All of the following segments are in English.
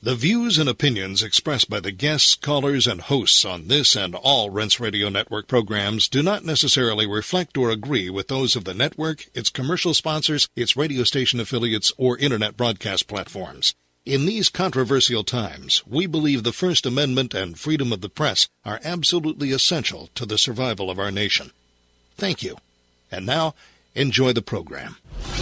The views and opinions expressed by the guests, callers, and hosts on this and all Rense Radio Network programs do not necessarily reflect or agree with those of the network, its commercial sponsors, its radio station affiliates, or Internet broadcast platforms. In these controversial times, we believe the First Amendment and freedom of the press are absolutely essential to the survival of our nation. Thank you. And now, enjoy the program.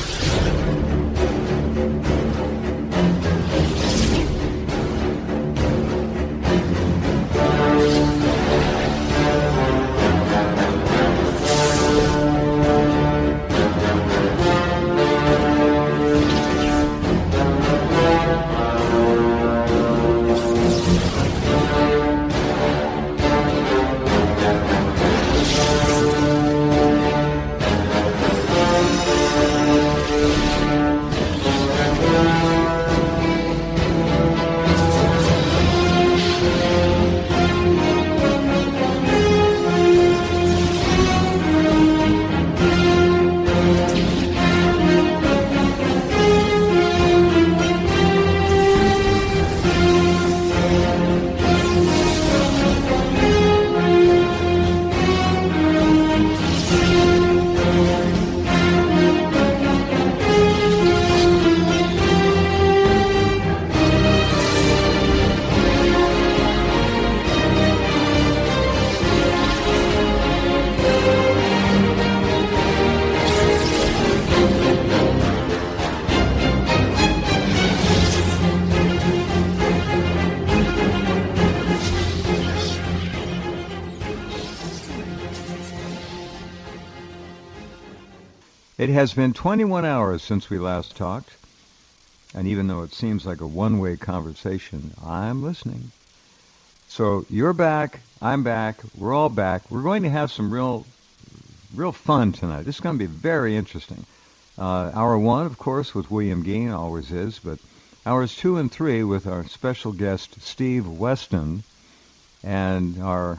It has been 21 hours since we last talked, and even though it seems like a one-way conversation, I'm listening. So you're back, I'm back, we're all back. We're going to have some real fun tonight. This is going to be very interesting. Hour 1, of course, with William Gein, always is, but hours 2 and 3 with our special guest, Steve Weston, and our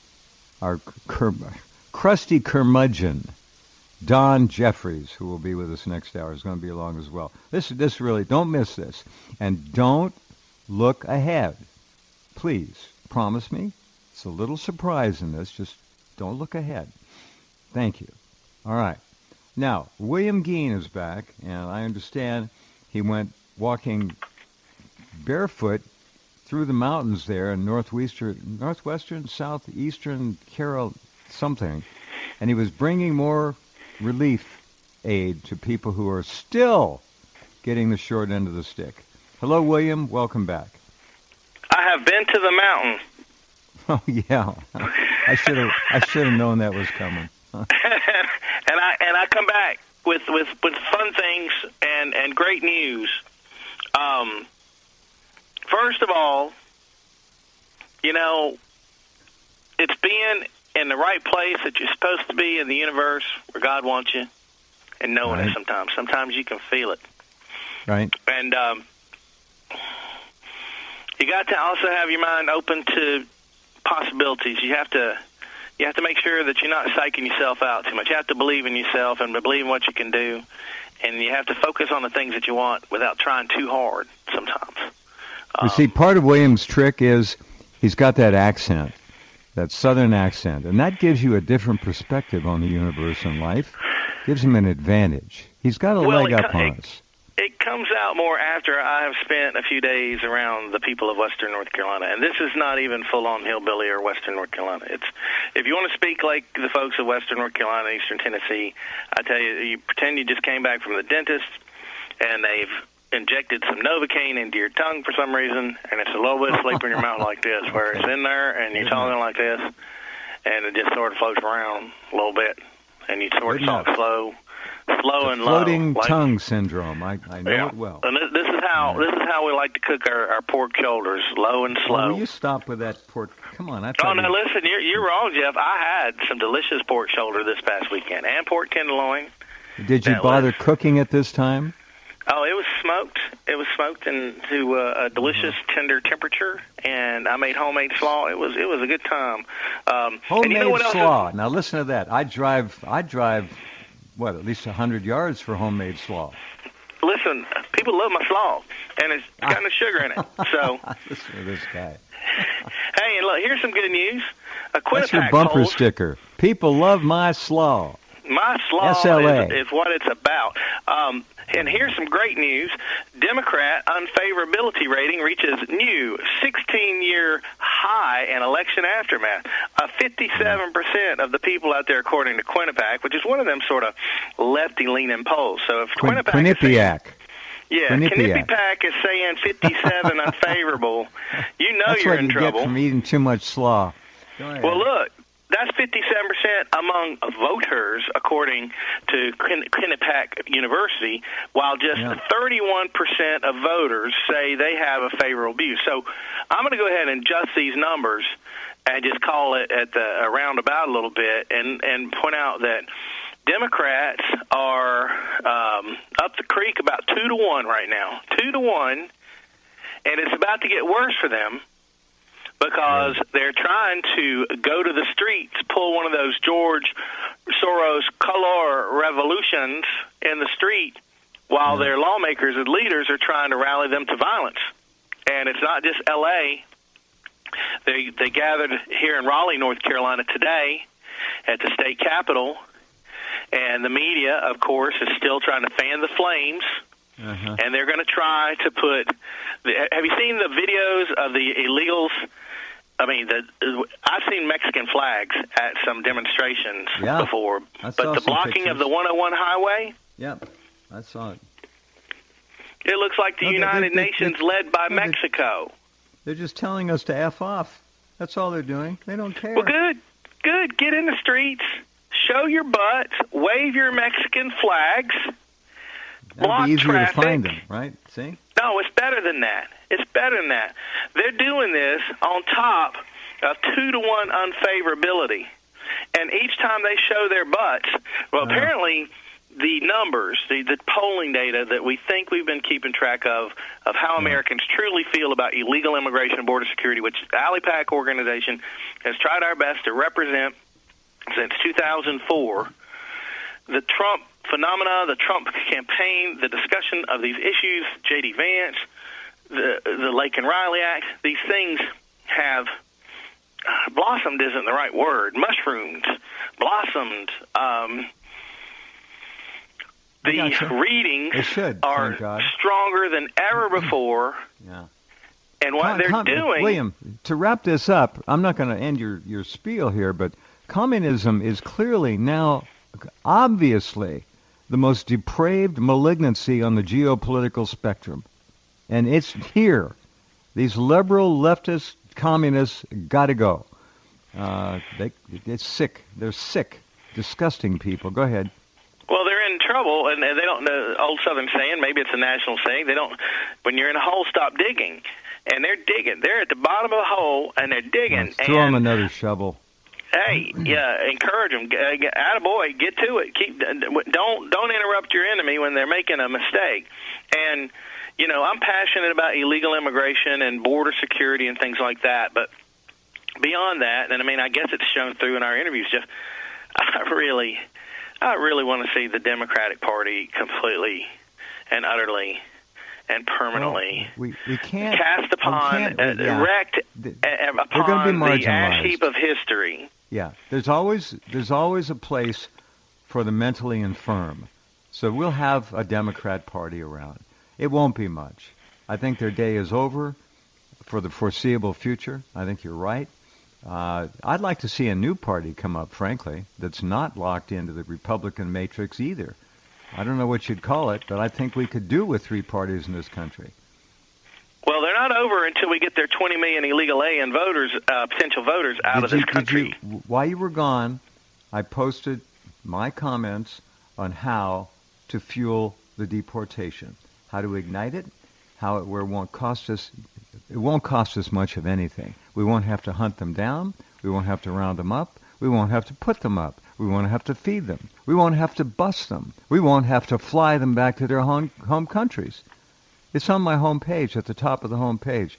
crusty curmudgeon, Don Jeffries, who will be with us next hour, is going to be along as well. This really, don't miss this. And don't look ahead. Please, promise me. It's a little surprise in this. Just don't look ahead. Thank you. All right. Now, William Gein is back, and I understand he went walking barefoot through the mountains there in northwestern, southeastern Carol something, and he was bringing more relief aid to people who are still getting the short end of the stick. Hello, William. Welcome back. I have been to the mountain. Oh yeah, I should have known that was coming. and I come back with fun things and great news. First of all, it's being in the right place that you're supposed to be in the universe where God wants you, and knowing it sometimes. Sometimes you can feel it. Right. And you got to also have your mind open to possibilities. You have to make sure that you're not psyching yourself out too much. You have to believe in yourself and believe in what you can do, and you have to focus on the things that you want without trying too hard sometimes. You see, part of William's trick is he's got that accent. That southern accent, and that gives you a different perspective on the universe and life. Gives him an advantage. He's got a leg up on us. It comes out more after I have spent a few days around the people of Western North Carolina, and this is not even full-on hillbilly or Western North Carolina. It's if you want to speak like the folks of Western North Carolina, Eastern Tennessee, I tell you, you pretend you just came back from the dentist, and they've injected some Novocaine into your tongue for some reason, and it's a little bit of sleep in your mouth like this, where it's in there, and you're talking like this, and it just sort of floats around a little bit, and you sort of talk slow and low. Floating tongue syndrome. I know it well. And this is how we like to cook our pork shoulders, low and slow. Will you stop with that pork? Come on. Listen, you're wrong, Jeff. I had some delicious pork shoulder this past weekend, and pork tenderloin. Did you bother cooking it this time? Oh, it was smoked. It was smoked into a delicious, tender temperature, and I made homemade slaw. It was a good time. Homemade slaw. Now listen to that. I drive, at least 100 yards for homemade slaw. Listen, People love my slaw, and it's got no sugar in it. So, Listen to this guy. hey, and look, here's some good news. That's your bumper sticker. People love my slaw. My slaw SLA. is what it's about. And here's some great news. Democrat unfavorability rating reaches new 16-year high in election aftermath. 57% of the people out there, according to Quinnipiac, which is one of them sort of lefty-leaning polls. So if Quinnipiac. Quinnipiac is saying 57 unfavorable, you know That's you're what in you trouble. get from eating too much slaw. Go ahead. Well, look. That's 57% among voters, according to Quinnipiac University, while just 31% of voters say they have a favorable view. So I'm going to go ahead and adjust these numbers and just call it at the roundabout a little bit and point out that Democrats are up the creek about 2-1 right now. 2-1, and it's about to get worse for them, because they're trying to go to the streets, pull one of those George Soros color revolutions in the street, while their lawmakers and leaders are trying to rally them to violence. And it's not just L.A. They gathered here in Raleigh, North Carolina today at the state capitol, and the media, of course, is still trying to fan the flames. And they're going to try to put have you seen the videos of the illegals? I mean, I've seen Mexican flags at some demonstrations before, but the blocking of the 101 highway? Yep, I saw it. It looks like the United Nations led by Mexico. They're just telling us to F off. That's all they're doing. They don't care. Well, good. Get in the streets, show your butts, wave your Mexican flags, block be easier traffic. To find them, right? See? No, it's better than that. It's better than that. They're doing this on top of 2-1 unfavorability. And each time they show their butts, well, apparently the numbers, the polling data that we think we've been keeping track of how Americans truly feel about illegal immigration and border security, which the ALIPAC organization has tried our best to represent since 2004, the Trump phenomena, the Trump campaign, the discussion of these issues, J.D. Vance, the Lake and Riley Act, these things have blossomed isn't the right word, mushroomed, blossomed. The readings are stronger than ever before. And what they're doing... William, to wrap this up, I'm not going to end your spiel here, but communism is clearly now, obviously, the most depraved malignancy on the geopolitical spectrum. And it's here. These liberal, leftist, communists got to go. It's sick. They're sick, disgusting people. Go ahead. Well, they're in trouble, and they don't know, old Southern saying, maybe it's a national saying, they don't, when you're in a hole, stop digging. And they're digging. They're at the bottom of the hole, and they're digging. Let's throw them another shovel. Hey, encourage them. Attaboy, get to it. Don't interrupt your enemy when they're making a mistake. And, you know, I'm passionate about illegal immigration and border security and things like that. But beyond that, and I mean, I guess it's shown through in our interviews, Jeff, I really want to see the Democratic Party completely and utterly and permanently we can't cast upon, erect upon the ash heap of history. Yeah, there's always a place for the mentally infirm. So we'll have a Democrat Party around. It won't be much. I think their day is over for the foreseeable future. I think you're right. I'd like to see a new party come up, frankly, that's not locked into the Republican matrix either. I don't know what you'd call it, but I think we could do with three parties in this country. Well, they're not over until we get their 20 million illegal alien voters, potential voters, out of this country. While you were gone, I posted my comments on how to fuel the deportation, how to ignite it, how it won't cost us. It won't cost us much of anything. We won't have to hunt them down. We won't have to round them up. We won't have to put them up. We won't have to feed them. We won't have to bus them. We won't have to fly them back to their home countries. It's on my home page, at the top of the home page.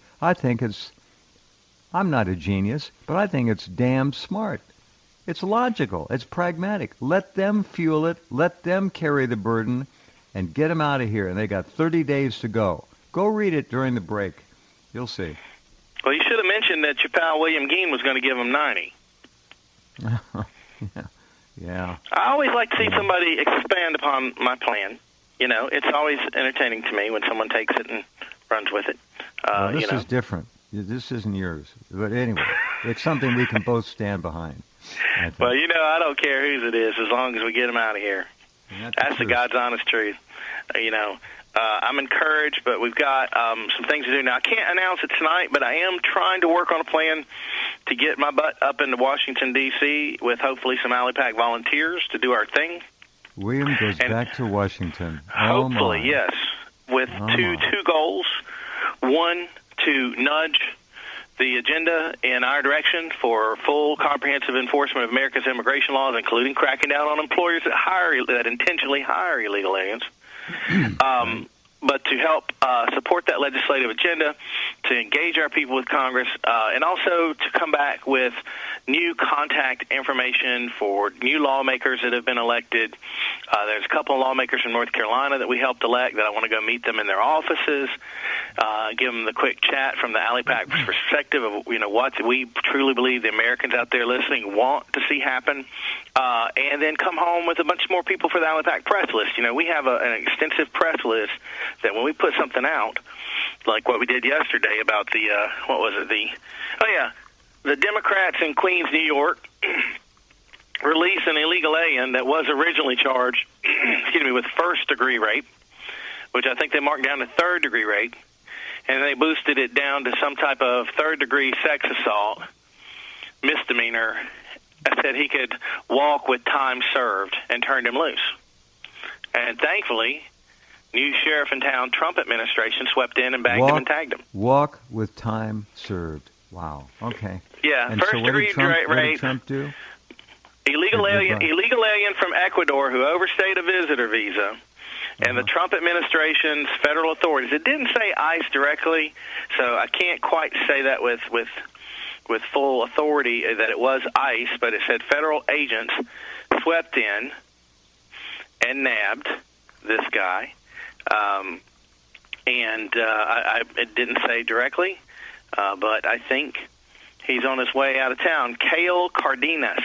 I'm not a genius, but I think it's damn smart. It's logical. It's pragmatic. Let them fuel it. Let them carry the burden. and get them out of here. And they got 30 days to go. Go read it during the break. You'll see. Well, you should have mentioned that your pal William Geen was going to give him 90. Yeah. I always like to see somebody expand upon my plan. You know, it's always entertaining to me when someone takes it and runs with it. Well, this you know. is different. This isn't yours. But anyway, it's something we can both stand behind. Well, you know, I don't care whose it is as long as we get them out of here. That's the God's honest truth. You know, I'm encouraged, but we've got some things to do. Now, I can't announce it tonight, but I am trying to work on a plan to get my butt up into Washington, D.C. with hopefully some AliPac volunteers to do our thing. William goes back to Washington. Hopefully, yes, with two goals. One, to nudge the agenda in our direction for full comprehensive enforcement of America's immigration laws, including cracking down on employers that intentionally hire illegal aliens. But to help support that legislative agenda, to engage our people with Congress, and also to come back with new contact information for new lawmakers that have been elected. There's a couple of lawmakers from North Carolina that we helped elect that I want to go meet them in their offices, give them the quick chat from the AliPac perspective of, you know, what we truly believe the Americans out there listening want to see happen, and then come home with a bunch more people for the AliPac press list. You know, we have an extensive press list that when we put something out, like what we did yesterday about the, the Democrats in Queens, New York, released an illegal alien that was originally charged, with first-degree rape, which I think they marked down to third-degree rape, and they boosted it down to some type of third-degree sex assault misdemeanor. I said he could walk with time served and turned him loose. And thankfully, new sheriff in town, Trump administration, swept in and bagged him and tagged him. Walk with time served. Wow. Okay. Yeah. And first so degree rape. What did Trump do? Illegal alien from Ecuador who overstayed a visitor visa. And the Trump administration's federal authorities. It didn't say ICE directly, so I can't quite say that with full authority that it was ICE, but it said federal agents swept in and nabbed this guy. It didn't say directly, but I think he's on his way out of town. Kail Cardenas,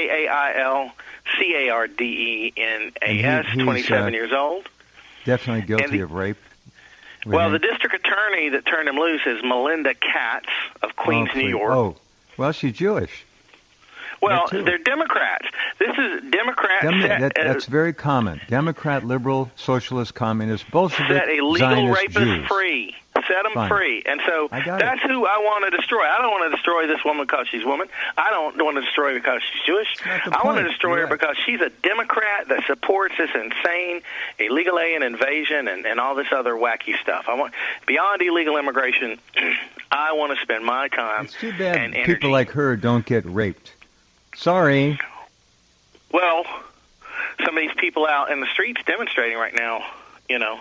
Kailcardenas, 27 years old. Definitely guilty of rape. Well, the district attorney that turned him loose is Melinda Katz of Queens, New York. Oh, well, she's Jewish. Well, they're Democrats. This is Democrats. That's very common. Democrat, liberal, socialist, communist, Bolshevik, set illegal Zionist rapists Jews. free. Set them free. And so that's who I want to destroy. I don't want to destroy this woman because she's a woman. I don't want to destroy her because she's Jewish. I want to destroy her because she's a Democrat that supports this insane illegal alien invasion and all this other wacky stuff. I want beyond illegal immigration. I want to spend my time. It's too bad and people like her don't get raped. Sorry. Well, some of these people out in the streets demonstrating right now, you know.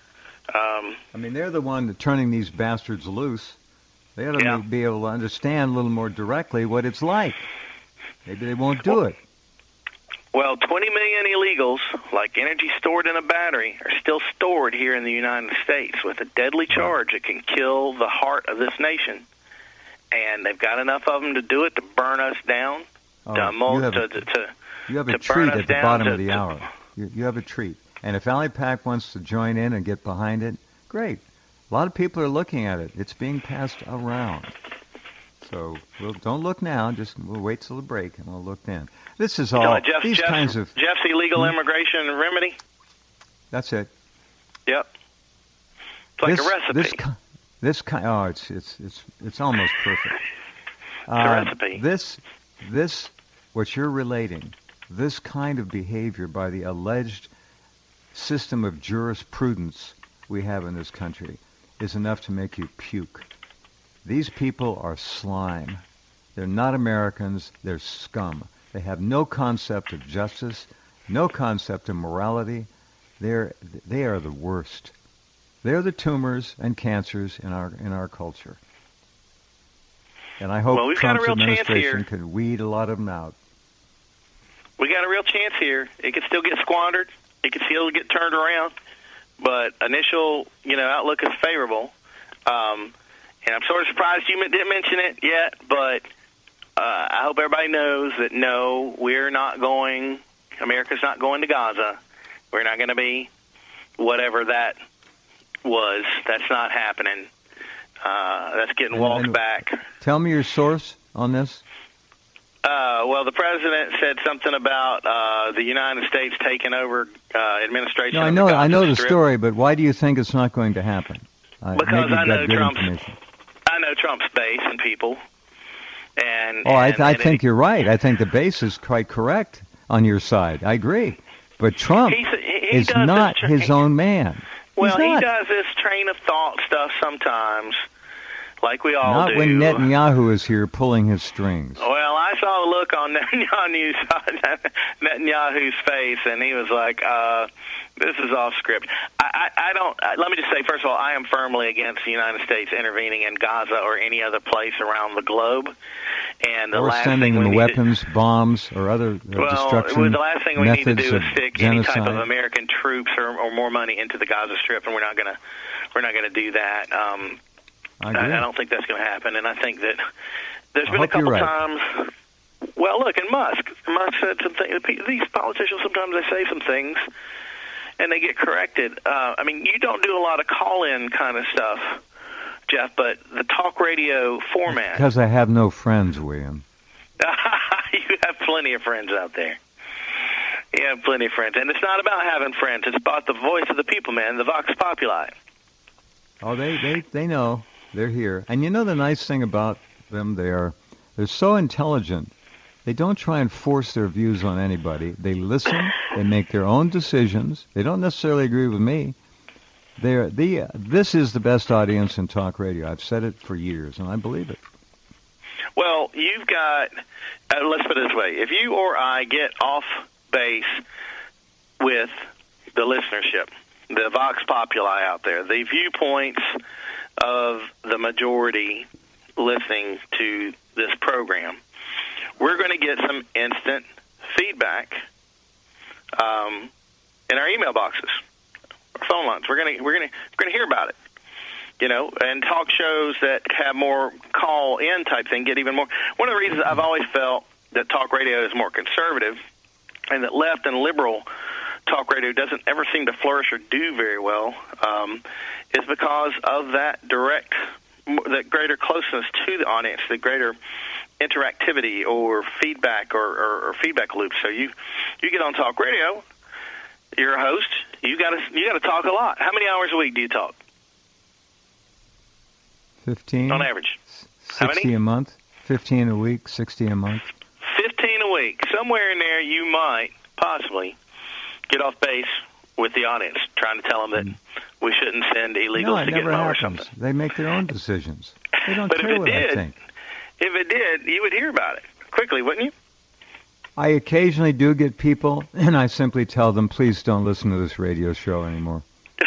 I mean, they're the one that turning these bastards loose. They ought to be able to understand a little more directly what it's like. Maybe they won't do it. Well, 20 million illegals, like energy stored in a battery, are still stored here in the United States with a deadly charge that can kill the heart of this nation. And they've got enough of them to do it, to burn us down. You have a treat at the bottom of the hour. You have a treat. And if AliPac wants to join in and get behind it, great. A lot of people are looking at it. It's being passed around. So don't look now. We'll wait till the break and we'll look then. This is all Jeff's illegal immigration remedy. That's it. Yep. It's like a recipe. It's almost perfect. It's a recipe. This what you're relating, this kind of behavior by the alleged system of jurisprudence we have in this country is enough to make you puke. These people are slime. They're not Americans. They're scum. They have no concept of justice, no concept of morality. They are the worst. They're the tumors and cancers in our culture. And I hope Trump's administration could weed a lot of them out. We got a real chance here. It could still get squandered. It could still get turned around. but initial, outlook is favorable. And I'm sort of surprised you didn't mention it yet, but I hope everybody knows that no, we're not going. America's not going to Gaza. We're not going to be whatever that was. That's not happening. That's getting walked back. Tell me your source on this. Well, the president said something about the United States taking over administration. No, I know the story, but why do you think it's not going to happen? Because I know Trump's base and people. I think you're right. I think the base is quite correct on your side. I agree. But Trump is not his own man. Well, he does this train of thought stuff sometimes, like we all do. Not when Netanyahu is here pulling his strings. Well, I saw the look on Netanyahu's face, and he was like, this is off script. Let me just say, first of all, I am firmly against the United States intervening in Gaza or any other place around the globe. And or sending them weapons, bombs, or other destruction methods. The last thing we need to do is stick any type of American troops or more money into the Gaza Strip, and we're not going to do that. I don't think that's going to happen, and I think that there's been a couple times. Well, look, and Musk said some things. These politicians sometimes they say some things, and they get corrected. You don't do a lot of call-in kind of stuff, Jeff, but the talk radio format. Because I have no friends, William. You have plenty of friends out there. You have plenty of friends. And it's not about having friends. It's about the voice of the people, man, the Vox Populi. Oh, they know. They're here. And you know the nice thing about them, they're so intelligent. They don't try and force their views on anybody. They listen. They make their own decisions. They don't necessarily agree with me. This is the best audience in talk radio. I've said it for years, and I believe it. Well, you've got, let's put it this way. If you or I get off base with the listenership, the Vox Populi out there, the viewpoints of the majority listening to this program, we're going to get some instant feedback in our email boxes, our phone lines. We're going to hear about it, and talk shows that have more call-in type thing get even more. One of the reasons I've always felt that talk radio is more conservative and that left and liberal talk radio doesn't ever seem to flourish or do very well is because of that greater closeness to the audience, the greater interactivity or feedback or feedback loops. So you get on talk radio, you're a host, you got to talk a lot. How many hours a week do you talk? 15 on average. 60 a month. 15 a week, 60 a month. 15 a week. Somewhere in there you might possibly get off base with the audience, trying to tell them that we shouldn't send illegals to get them or something. They make their own decisions. They don't but care what I think. If it did, you would hear about it quickly, wouldn't you? I occasionally do get people, and I simply tell them, please don't listen to this radio show anymore.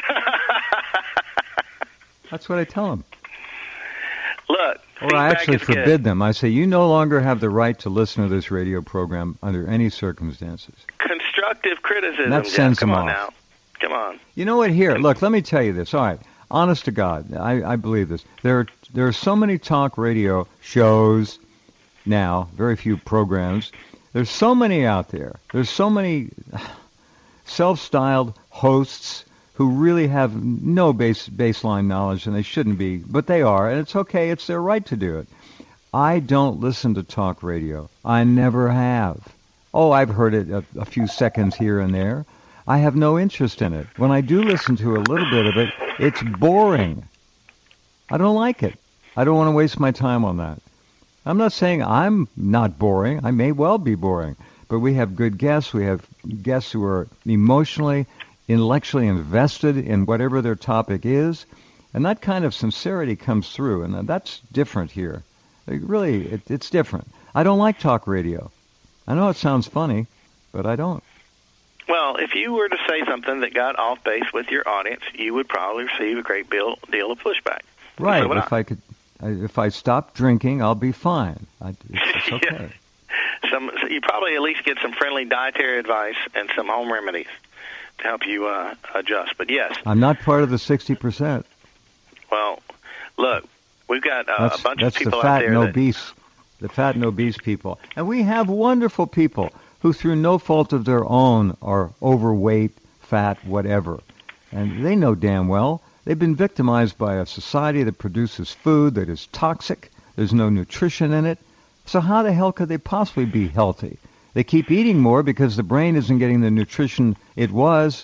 That's what I tell them. Look, or I actually forbid them. I say, you no longer have the right to listen to this radio program under any circumstances. Constructive criticism. That sends them off. Now. Come on. You know what? Here, look, let me tell you this. All right. Honest to God, I believe this. There are so many talk radio shows now, very few programs. There's so many out there. There's so many self-styled hosts who really have no baseline knowledge, and they shouldn't be, but they are, and it's okay. It's their right to do it. I don't listen to talk radio. I never have. Oh, I've heard it a few seconds here and there. I have no interest in it. When I do listen to a little bit of it, it's boring. I don't like it. I don't want to waste my time on that. I'm not saying I'm not boring. I may well be boring. But we have good guests. We have guests who are emotionally, intellectually invested in whatever their topic is. And that kind of sincerity comes through. And that's different here. It's different. I don't like talk radio. I know it sounds funny, but I don't. Well, if you were to say something that got off base with your audience, you would probably receive a great deal of pushback. Right. If I stop drinking, I'll be fine. It's okay. You probably at least get some friendly dietary advice and some home remedies help you adjust. But yes, I'm not part of the 60%. well, look, we've got a bunch of people out there the fat and obese people, and we have wonderful people who, through no fault of their own, are overweight, fat, whatever, and they know damn well they've been victimized by a society that produces food that is toxic. There's no nutrition in it. So how the hell could they possibly be healthy? They keep eating more because the brain isn't getting the nutrition it once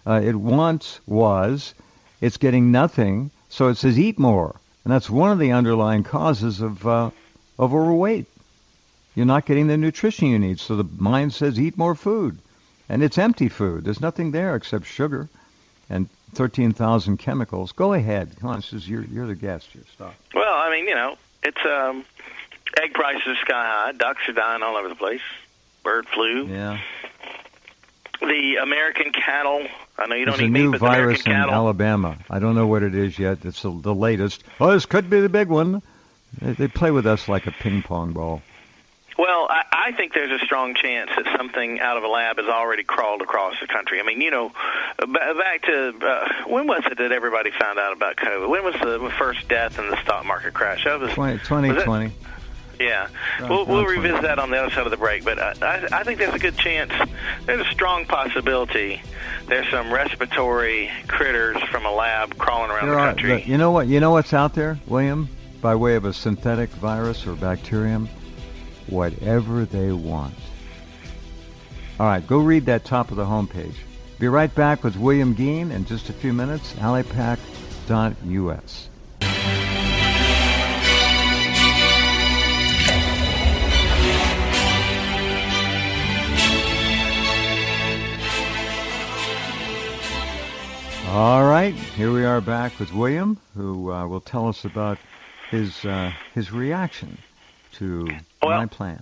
was. It's getting nothing, so it says eat more. And that's one of the underlying causes of overweight. You're not getting the nutrition you need, so the mind says eat more food. And it's empty food. There's nothing there except sugar and 13,000 chemicals. Go ahead. Come on, you're the guest here. Stop. Well, I mean, it's egg prices are sky high. Ducks are dying all over the place. Bird flu. Yeah. The American cattle. I know you don't eat meat, but the American virus in cattle. Alabama. I don't know what it is yet. It's the latest. Oh, this could be the big one. They play with us like a ping pong ball. Well, I think there's a strong chance that something out of a lab has already crawled across the country. I mean, back to when was it that everybody found out about COVID? When was the first death in the stock market crash? That was 2020. Yeah. We'll revisit that on the other side of the break. But I think there's a good chance, there's a strong possibility there's some respiratory critters from a lab crawling around the country. You know what? You know what's out there, William? By way of a synthetic virus or bacterium? Whatever they want. All right, go read that top of the homepage. Be right back with William Geen in just a few minutes. Alipac.us. All right, here we are back with William, who will tell us about his reaction to my plan.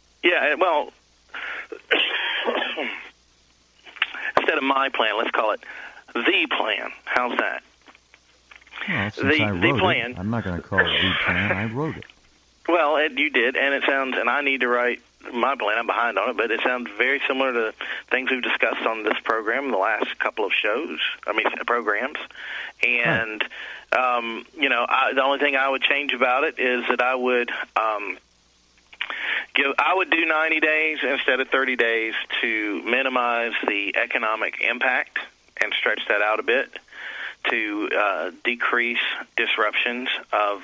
Instead of my plan, let's call it the plan. How's that? Well, since I wrote the plan. I'm not going to call it the plan. I wrote it. Well, you did, and it sounds, and I need to write my plan. I'm behind on it, but it sounds very similar to things we've discussed on this program in the last couple of programs. And, the only thing I would change about it is that I would do 90 days instead of 30 days to minimize the economic impact and stretch that out a bit to decrease disruptions of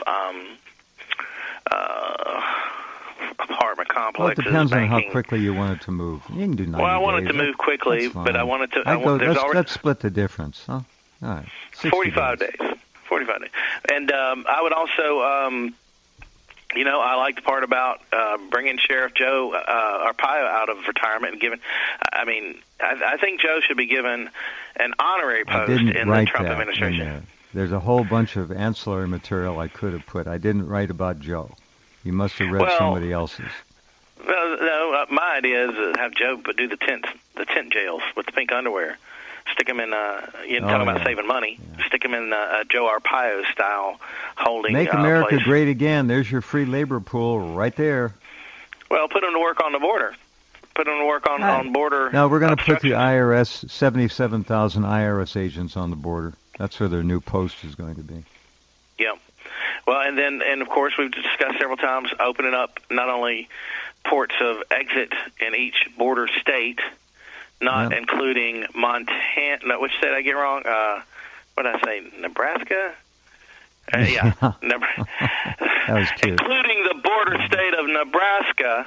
apartment complexes. Well, it depends on how quickly you want it to move. You can do 90 days. Well, I want it to move quickly, but I want it to... Let's split the difference. Huh? All right. 45 days. 45 days. And I would also... I like the part about bringing Sheriff Joe Arpaio out of retirement and giving. I mean, I think Joe should be given an honorary post in the Trump administration. There's a whole bunch of ancillary material I could have put. I didn't write about Joe. You must have read somebody else's. No, my idea is to have Joe do the tent jails with the pink underwear. Stick him in, talking about saving money. Yeah. Stick him in Joe Arpaio style holding. Make America place. great again. There's your free labor pool right there. Well, put him to work on the border. Put him to work on border. Now, we're going to put the IRS, 77,000 IRS agents on the border. That's where their new post is going to be. Yeah. Well, and of course, we've discussed several times opening up not only ports of exit in each border state, not including Montana. No, which state did I get wrong? What did I say? Nebraska? Yeah. That was cute. Including the border state of Nebraska.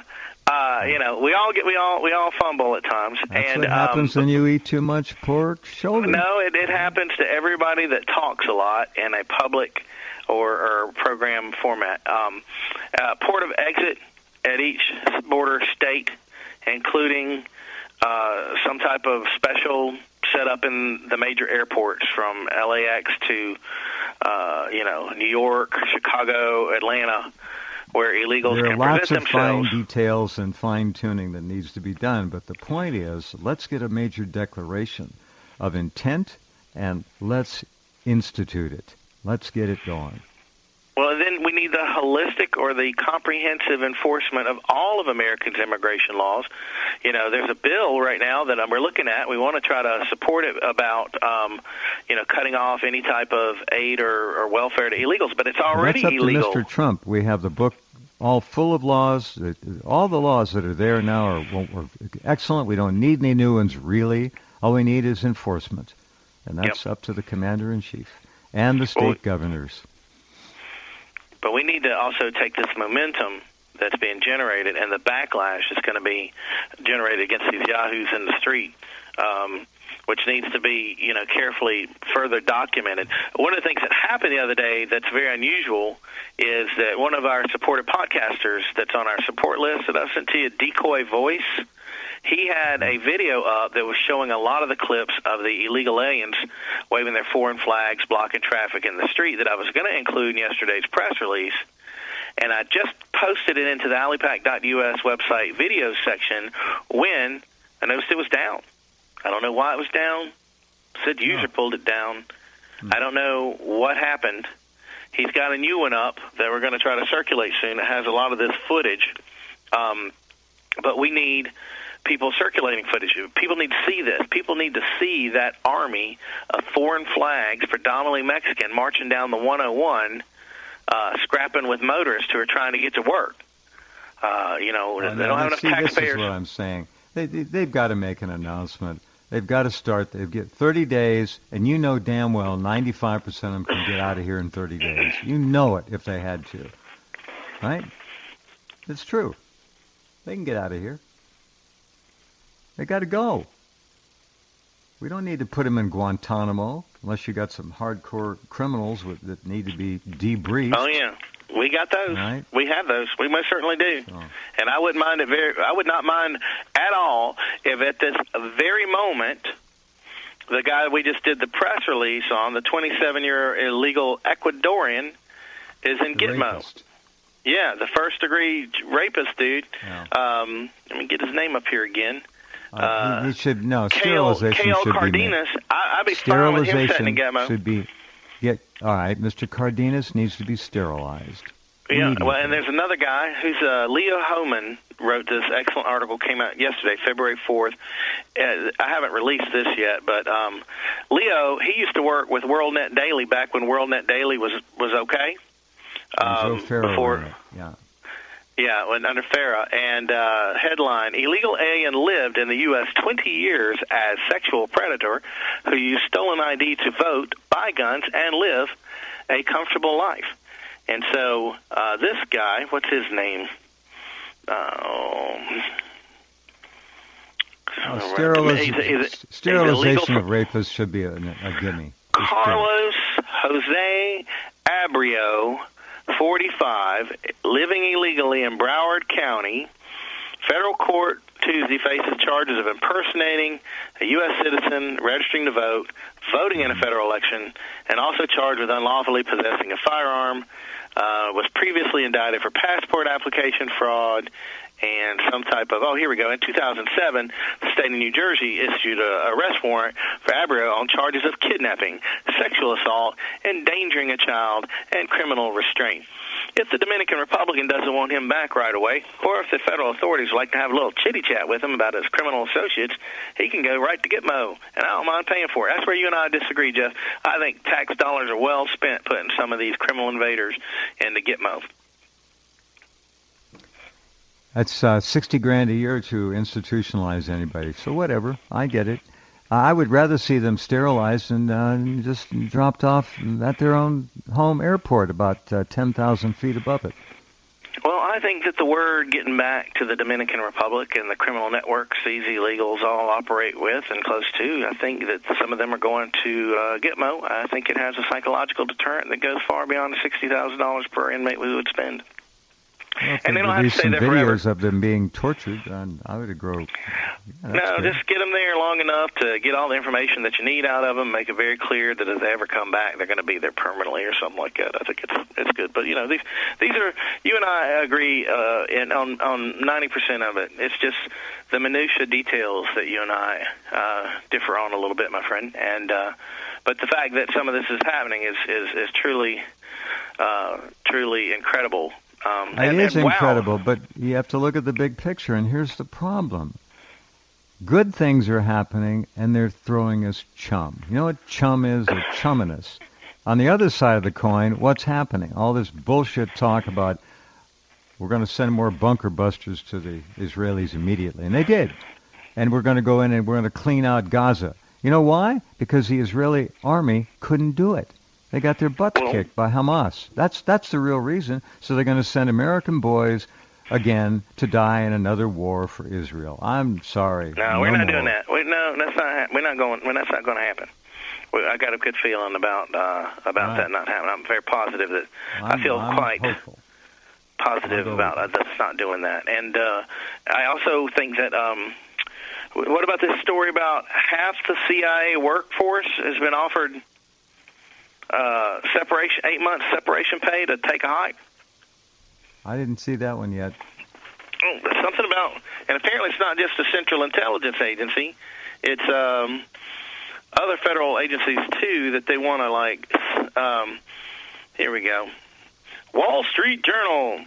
We all fumble at times. That's what happens when you eat too much pork shoulder. No, it happens to everybody that talks a lot in a public or program format. Port of exit at each border state, including some type of special setup in the major airports from LAX to, New York, Chicago, Atlanta, where illegals can present themselves. There are lots of fine details and fine-tuning that needs to be done, but the point is, let's get a major declaration of intent and let's institute it. Let's get it going. Well, then we need the holistic or the comprehensive enforcement of all of Americans' immigration laws. You know, there's a bill right now that we're looking at. We want to try to support it about, cutting off any type of aid or welfare to illegals, but it's already illegal. That's up to Mr. Trump. We have the book all full of laws. All the laws that are there now are excellent. We don't need any new ones, really. All we need is enforcement, and that's up to the commander-in-chief and the state governors. But we need to also take this momentum that's being generated and the backlash that's going to be generated against these yahoos in the street, which needs to be, carefully further documented. One of the things that happened the other day that's very unusual is that one of our supported podcasters that's on our support list that I sent to you, Decoy Voice, he had a video up that was showing a lot of the clips of the illegal aliens waving their foreign flags, blocking traffic in the street that I was going to include in yesterday's press release. And I just posted it into the Alipac.us website videos section when I noticed it was down. I don't know why it was down. Said user pulled it down. I don't know what happened. He's got a new one up that we're going to try to circulate soon. It has a lot of this footage. But we need people circulating footage. People need to see this. People need to see that army of foreign flags, predominantly Mexican, marching down the 101, scrapping with motorists who are trying to get to work. They don't have enough taxpayers. This is what I'm saying. They've got to make an announcement. They've got to start. They've got 30 days, and you know damn well 95% of them can get out of here in 30 days. You know it if they had to. Right? It's true. They can get out of here. They got to go. We don't need to put them in Guantanamo unless you got some hardcore criminals that need to be debriefed. Oh yeah, we got those. Right? We have those. We most certainly do. So. And I wouldn't mind I would not mind at all if at this very moment the guy we just did the press release on, the 27-year illegal Ecuadorian, is in Gitmo. Rapist. Yeah, the first-degree rapist dude. Yeah. Let me get his name up here again. He should sterilization K.L. should Cardenas. be I'd be fine with him sitting in sterilization Gitmo. should be. All right, Mr. Cardenas needs to be sterilized. Yeah, well, and there's another guy who's Leo Homan wrote this excellent article, came out yesterday, February 4th. I haven't released this yet, but Leo, he used to work with WorldNet Daily back when WorldNet Daily was okay. Joe Farrow, Yeah, under Farah. And headline, illegal alien lived in the U.S. 20 years as sexual predator who used stolen ID to vote, buy guns, and live a comfortable life. And so this guy, what's his name? Sterilization of rapists should be a gimme. Carlos Jose Abreu, 45, living illegally in Broward County. Federal court Tuesday faces charges of impersonating a U.S. citizen, registering to vote, voting in a federal election, and also charged with unlawfully possessing a firearm. Was previously indicted for passport application fraud and some type of, in 2007, the state of New Jersey issued an arrest warrant for Abreu on charges of kidnapping, sexual assault, endangering a child, and criminal restraint. If the Dominican Republic doesn't want him back right away, or if the federal authorities like to have a little chitty-chat with him about his criminal associates, he can go right to Gitmo, and I don't mind paying for it. That's where you and I disagree, Jeff. I think tax dollars are well spent putting some of these criminal invaders into Gitmo. That's $60,000 a year to institutionalize anybody. So whatever, I get it. I would rather see them sterilized and just dropped off at their own home airport about 10,000 feet above it. Well, I think that the word getting back to the Dominican Republic and the criminal networks these illegals all operate with and close to, I think that some of them are going to Gitmo. I think it has a psychological deterrent that goes far beyond the $60,000 per inmate we would spend. Well, and they don't have to stay there videos forever. of them being tortured, and I would agree. Just get them there long enough to get all the information that you need out of them. Make it very clear that if they ever come back, they're going to be there permanently or something like that. I think it's good. But these are, you and I agree on 90% of it. It's just the minutia details that you and I differ on a little bit, my friend. And but the fact that some of this is happening is truly truly incredible. It is incredible, but you have to look at the big picture, and here's the problem. Good things are happening, and they're throwing us chum. You know what chum is? They're chumming us. On the other side of the coin, what's happening? All this bullshit talk about we're going to send more bunker busters to the Israelis immediately, and they did. And we're going to go in and we're going to clean out Gaza. You know why? Because the Israeli army couldn't do it. They got their butts kicked by Hamas. That's the real reason. So they're going to send American boys again to die in another war for Israel. I'm sorry. No, we're not doing that. No, that's not. We're not going. That's not going to happen. I got a good feeling about that not happening. I'm very positive that I feel quite hopeful. Positive about us not doing that. And I also think that. What about this story about half the CIA workforce has been offered separation, 8 months separation pay to take a hike? I didn't see that one yet. Oh, there's something about, and apparently it's not just the Central Intelligence Agency. It's other federal agencies, too, that they want to, here we go. Wall Street Journal,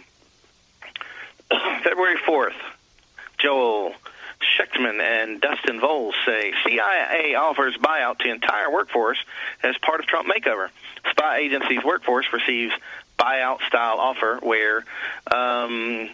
February 4th, Joel Schechtman and Dustin Voles say CIA offers buyout to entire workforce as part of Trump makeover. Spy agency's workforce receives buyout-style offer where, the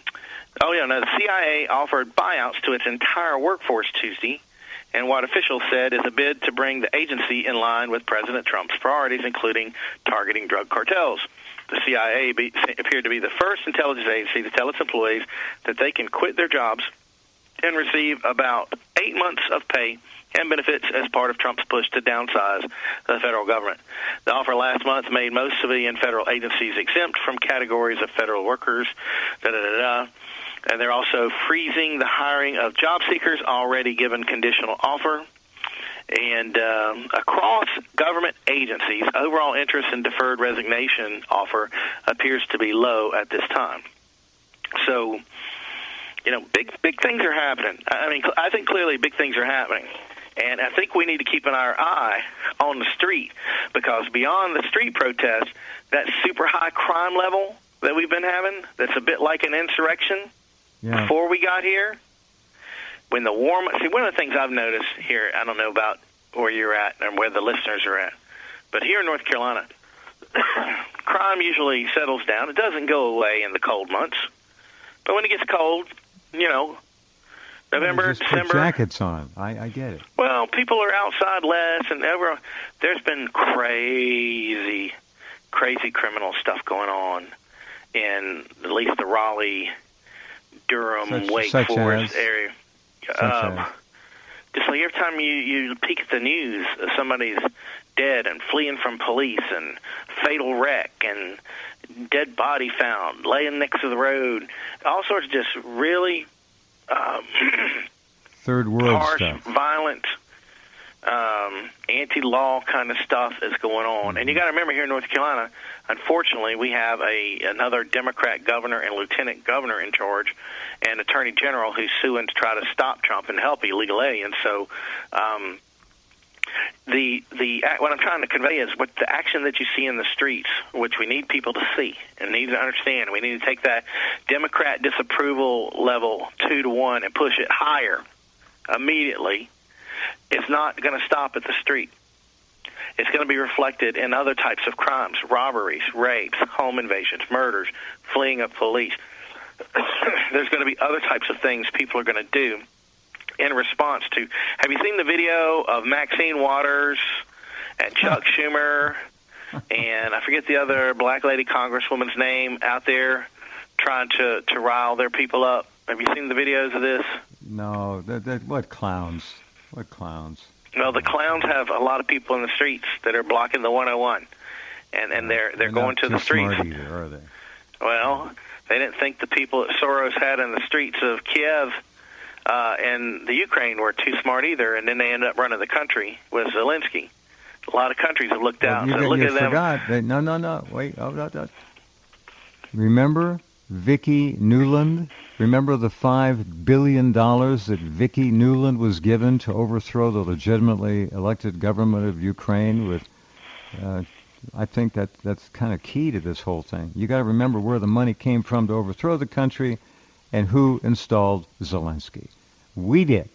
CIA offered buyouts to its entire workforce Tuesday, and what officials said is a bid to bring the agency in line with President Trump's priorities, including targeting drug cartels. The CIA appeared to be the first intelligence agency to tell its employees that they can quit their jobs and receive about 8 months of pay and benefits as part of Trump's push to downsize the federal government. The offer last month made most civilian federal agencies exempt from categories of federal workers, and they're also freezing the hiring of job seekers already given conditional offer. And across government agencies, overall interest in deferred resignation offer appears to be low at this time. So, big things are happening. I think clearly big things are happening. And I think we need to keep our eye on the street, because beyond the street protest, that super high crime level that we've been having, that's a bit like an insurrection before we got here, when the one of the things I've noticed here, I don't know about where you're at and where the listeners are at, but here in North Carolina, crime usually settles down. It doesn't go away in the cold months. But when it gets cold, November, just December. Put jackets on. I get it. Well, people are outside less, and there's been crazy criminal stuff going on in at least the Raleigh, Durham, Wake Forest area. Just like every time you peek at the news, somebody's dead and fleeing from police, and fatal wreck, and dead body found laying next to the road. All sorts of just really third world harsh, stuff, violent, anti-law kind of stuff is going on. And you got to remember, here in North Carolina, unfortunately, we have another Democrat governor and lieutenant governor in charge, and attorney general who's suing to try to stop Trump and help illegal aliens. So, what I'm trying to convey is what the action that you see in the streets, which we need people to see and need to understand. We need to take that Democrat disapproval level 2 to 1 and push it higher immediately. It's not going to stop at the street. It's going to be reflected in other types of crimes: robberies, rapes, home invasions, murders, fleeing of police. There's going to be other types of things people are going to do in response to. Have you seen the video of Maxine Waters and Chuck Schumer and I forget the other black lady congresswoman's name out there trying to rile their people up? Have you seen the videos of this? No. What clowns? What clowns? Well, the clowns have a lot of people in the streets that are blocking the 101, and they're going to the streets. Not too smart either, are they? Well, they didn't think the people that Soros had in the streets of Kiev and the Ukraine were too smart either, and then they ended up running the country with Zelensky. A lot of countries have looked out and said, look at them. No. Wait. Remember Vicki Nuland? Remember the $5 billion that Vicki Nuland was given to overthrow the legitimately elected government of Ukraine with I think that's kind of key to this whole thing. You got to remember where the money came from to overthrow the country, and who installed Zelensky. We did.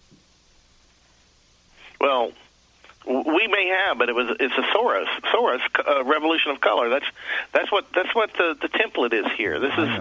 Well, we may have, but it's a Soros revolution of color. That's what the template is here. This is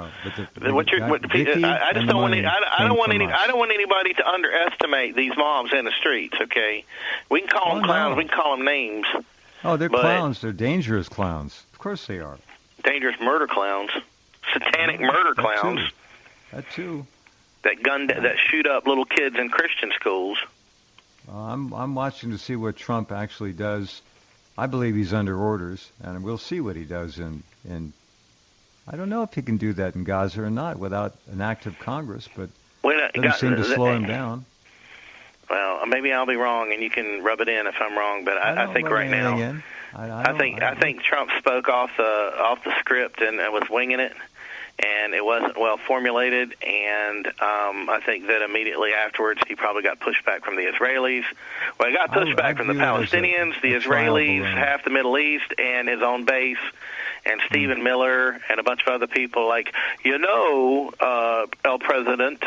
I just don't want I don't want anybody to underestimate these mobs in the streets. Okay, we can call them clowns. No. We can call them names. Oh, they're clowns. They're dangerous clowns. Of course they are. Dangerous murder clowns, satanic murder clowns. That too. That shoot up little kids in Christian schools. I'm watching to see what Trump actually does. I believe he's under orders, and we'll see what he does in I don't know if he can do that in Gaza or not without an act of Congress, but it doesn't seem to slow him down. Well, maybe I'll be wrong, and you can rub it in if I'm wrong. But I think right now, I think Trump spoke off the script and was winging it, and it wasn't well formulated. And I think that immediately afterwards, he probably got pushback from the Israelis. Well, he got pushback from the Palestinians, the Israelis, half the Middle East, and his own base. And Stephen Miller and a bunch of other people like, El President,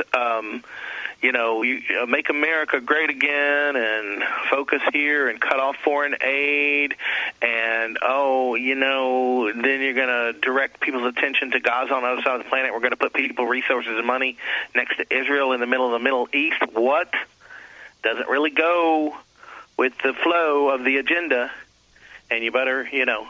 you make America great again and focus here and cut off foreign aid. And, then you're going to direct people's attention to Gaza on the other side of the planet. We're going to put people, resources, and money next to Israel in the middle of the Middle East. What? Doesn't really go with the flow of the agenda. And you better,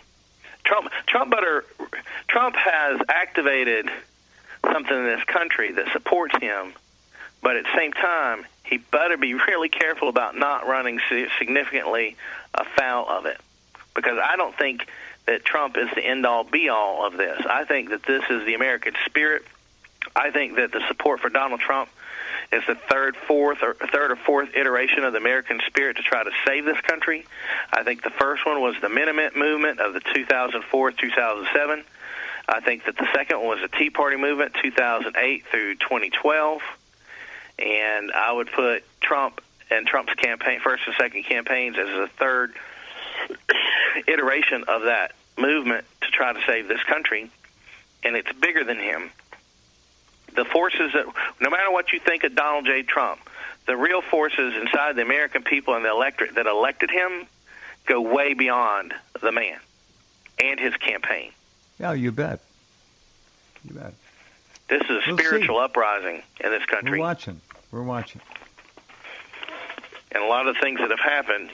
Trump has activated something in this country that supports him, but at the same time, he better be really careful about not running significantly afoul of it, because I don't think that Trump is the end-all, be-all of this. I think that this is the American spirit. I think that the support for Donald Trump is the third or fourth iteration of the American spirit to try to save this country. I think the first one was the Mennonite movement of the 2004-2007. I think that the second one was the Tea Party movement, 2008 through 2012. And I would put Trump and Trump's campaign, first and second campaigns, as the third iteration of that movement to try to save this country. And it's bigger than him. The forces that, no matter what you think of Donald J. Trump, the real forces inside the American people and the electorate that elected him go way beyond the man and his campaign. Yeah, you bet. You bet. This is a spiritual uprising in this country. We're watching. And a lot of things that have happened,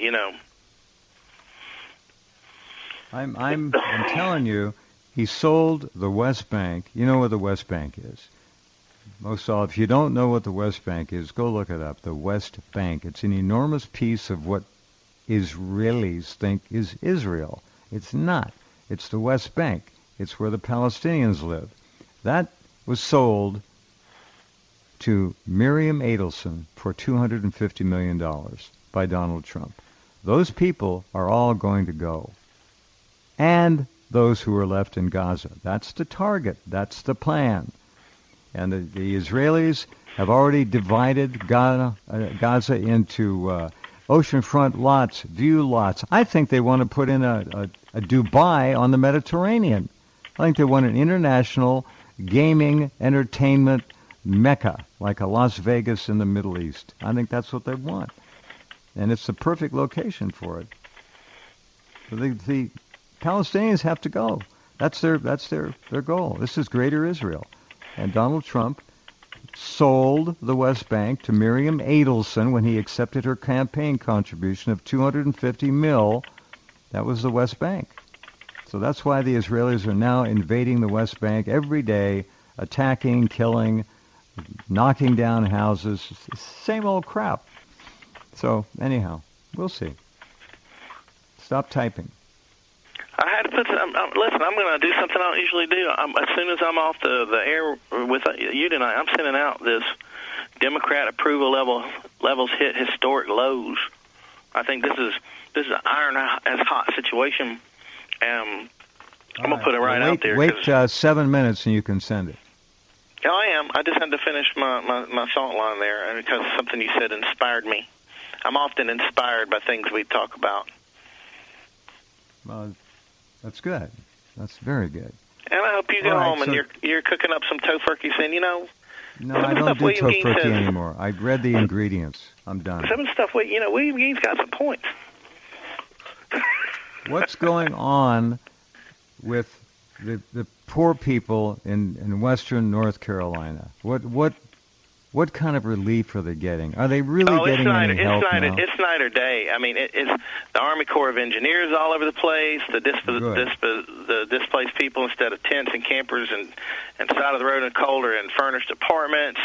I'm telling you, he sold the West Bank. You know where the West Bank is. Most all, if you don't know what the West Bank is, go look it up. The West Bank. It's an enormous piece of what Israelis think is Israel. It's not. It's the West Bank. It's where the Palestinians live. That was sold to Miriam Adelson for $250 million by Donald Trump. Those people are all going to go. And those who are left in Gaza. That's the target. That's the plan. And the Israelis have already divided Gaza into oceanfront lots, view lots. I think they want to put in a Dubai on the Mediterranean. I think they want an international gaming entertainment mecca, like a Las Vegas in the Middle East. I think that's what they want. And it's the perfect location for it. The Palestinians have to go. That's their goal. This is Greater Israel. And Donald Trump sold the West Bank to Miriam Adelson when he accepted her campaign contribution of $250 million. That was the West Bank. So that's why the Israelis are now invading the West Bank every day, attacking, killing, knocking down houses. Same old crap. So anyhow, we'll see. Stop typing. I had to put listen, I'm going to do something I don't usually do. As soon as I'm off the air with you tonight, I'm sending out this Democrat approval levels hit historic lows. I think this is an iron as hot situation. I'm going to put it right out there. Wait 7 minutes and you can send it. Yeah, I am. I just had to finish my salt line there because something you said inspired me. I'm often inspired by things we talk about. Well, That's good. That's very good. And I hope you go home and you're cooking up some tofurkey saying, No, I don't do tofurkey anymore. I read the ingredients. I'm done. Some of the stuff, William Gaines got some points. What's going on with the poor people in western North Carolina? What kind of relief are they getting? Are they really getting any help now? It's night or day. I mean, it's the Army Corps of Engineers all over the place. The displaced people, instead of tents and campers and side of the road in the cold, are in furnished apartments.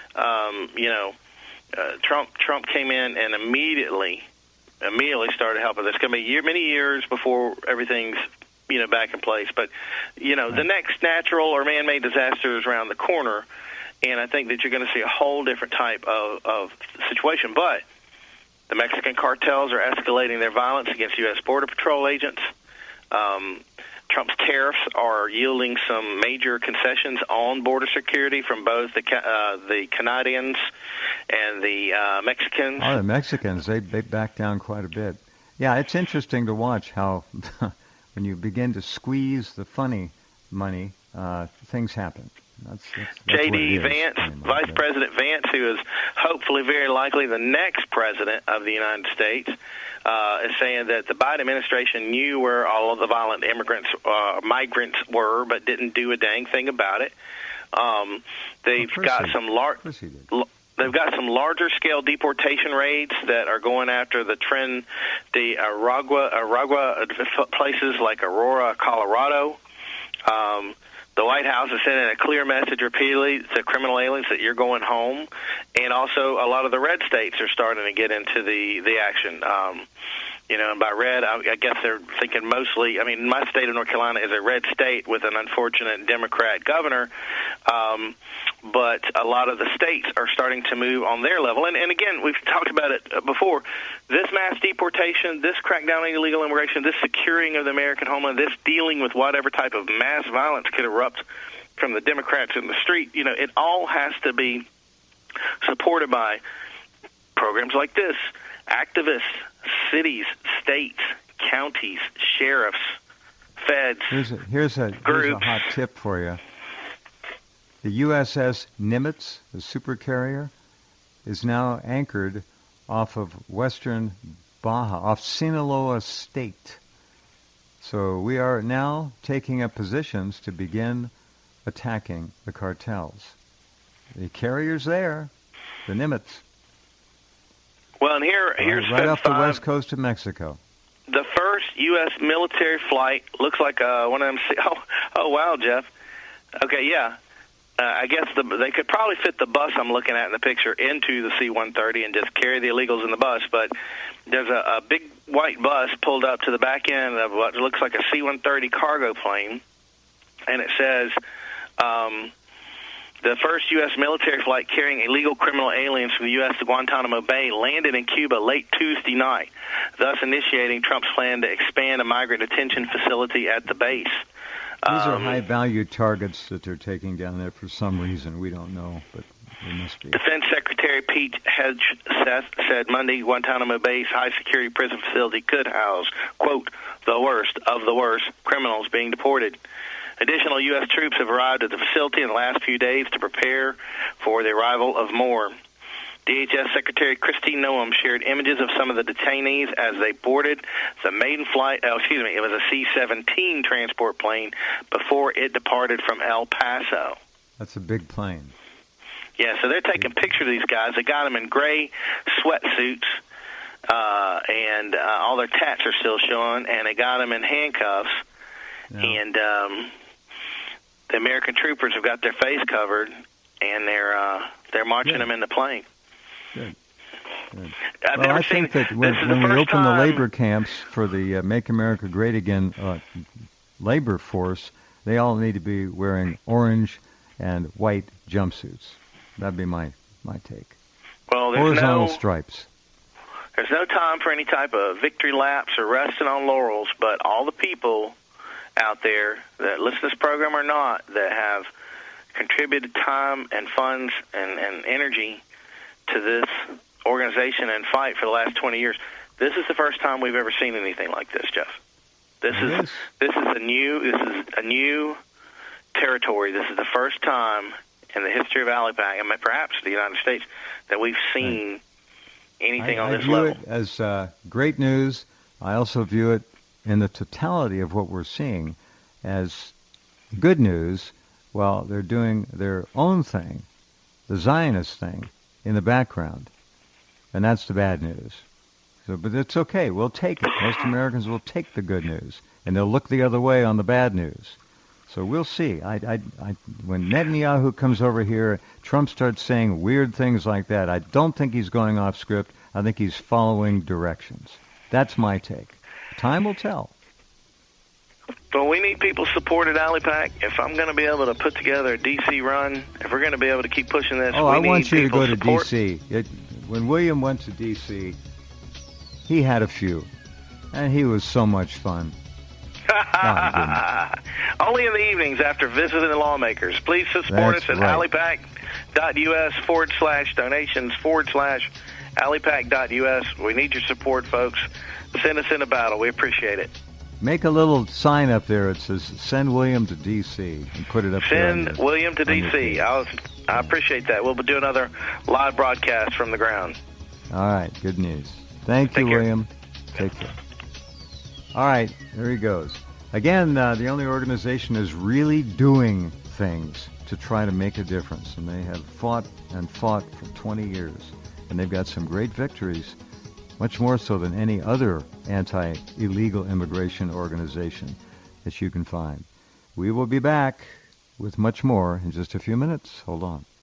Trump came in and immediately started helping. There's going to be many years before everything's back in place. But the next natural or man-made disaster is around the corner. And I think that you're going to see a whole different type of situation. But the Mexican cartels are escalating their violence against U.S. Border Patrol agents. Trump's tariffs are yielding some major concessions on border security from both the Canadians and the Mexicans. Oh, the Mexicans, they back down quite a bit. Yeah, it's interesting to watch how when you begin to squeeze the funny money, things happen. That's J.D. Vance, Vice President Vance, who is hopefully very likely the next president of the United States, is saying that the Biden administration knew where all of the violent migrants were, but didn't do a dang thing about it. They've got some larger scale deportation raids that are going after the Aragua places like Aurora, Colorado. The White House is sending a clear message repeatedly to criminal aliens that you're going home, and also a lot of the red states are starting to get into the action. And by red, I guess they're thinking mostly. I mean, my state of North Carolina is a red state with an unfortunate Democrat governor, but a lot of the states are starting to move on their level. And again, we've talked about it before. This mass deportation, this crackdown on illegal immigration, this securing of the American homeland, this dealing with whatever type of mass violence could erupt from the Democrats in the street, it all has to be supported by programs like this, activists, cities, states, counties, sheriffs, feds, here's a hot tip for you. The USS Nimitz, the supercarrier, is now anchored off of western Baja, off Sinaloa State. So we are now taking up positions to begin attacking the cartels. The carrier's there, the Nimitz. Well, and here's right off the west coast of Mexico. The first U.S. military flight looks like one of them. Oh, wow, Jeff. Okay, yeah. I guess they could probably fit the bus I'm looking at in the picture into the C-130 and just carry the illegals in the bus. But there's a big white bus pulled up to the back end of what looks like a C-130 cargo plane, and it says the first U.S. military flight carrying illegal criminal aliens from the U.S. to Guantanamo Bay landed in Cuba late Tuesday night, thus initiating Trump's plan to expand a migrant detention facility at the base. These are high-value targets that they're taking down there for some reason. We don't know, but they must be. Defense Secretary Pete Hegseth said Monday Guantanamo Bay's high-security prison facility could house, quote, the worst of the worst criminals being deported. Additional U.S. troops have arrived at the facility in the last few days to prepare for the arrival of more. DHS Secretary Kristi Noem shared images of some of the detainees as they boarded the maiden flight. It was a C-17 transport plane before it departed from El Paso. That's a big plane. Yeah, so they're taking pictures of these guys. They got them in gray sweatsuits, and all their tats are still showing, and they got them in handcuffs. No. And the American troopers have got their face covered, and they're marching them in the plane. Good. Well, I think that when we open the labor camps for the Make America Great Again labor force, they all need to be wearing orange and white jumpsuits. That'd be my take. Well, horizontal stripes. There's no time for any type of victory laps or resting on laurels, but all the people out there that listen to this program or not that have contributed time and funds and energy to this organization and fight for the last 20 years. This is the first time we've ever seen anything like this, Jeff. This is a new territory. This is the first time in the history of ALIPAC, and perhaps the United States, that we've seen anything on this level. I view it as great news. I also view it in the totality of what we're seeing as good news. While they're doing their own thing, the Zionist thing, in the background. And that's the bad news. So, but it's okay. We'll take it. Most Americans will take the good news, and they'll look the other way on the bad news. So we'll see. When Netanyahu comes over here, Trump starts saying weird things like that, I don't think he's going off script. I think he's following directions. That's my take. Time will tell. Well, we need people's support at ALIPAC. If I'm going to be able to put together a D.C. run, if we're going to be able to keep pushing this, I want you to go to D.C. When William went to D.C., he had a few, and he was so much fun. Only in the evenings after visiting the lawmakers. Please support us at alipac.us/donations/alipac.us. We need your support, folks. Send us in a battle. We appreciate it. Make a little sign up there that says "Send William to D.C." and put it up there. Send William to D.C. I appreciate that. We'll do another live broadcast from the ground. All right. Good news. Thank you, William. Take care. All right. There he goes. Again, the only organization is really doing things to try to make a difference. And they have fought and fought for 20 years. And they've got some great victories. Much more so than any other anti-illegal immigration organization that you can find. We will be back with much more in just a few minutes. Hold on.